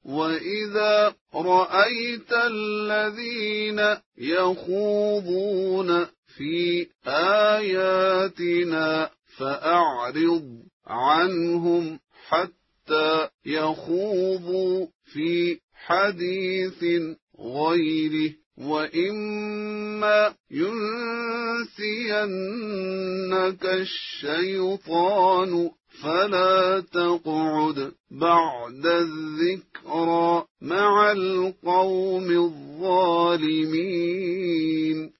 وإذا رأيت الذين يخوضون في آياتنا فأعرض عنهم حتى يخوضوا في حديث غيره، وإما ينسينك الشيطان فلا تقعد بعد الذكرى مع القوم الظالمين.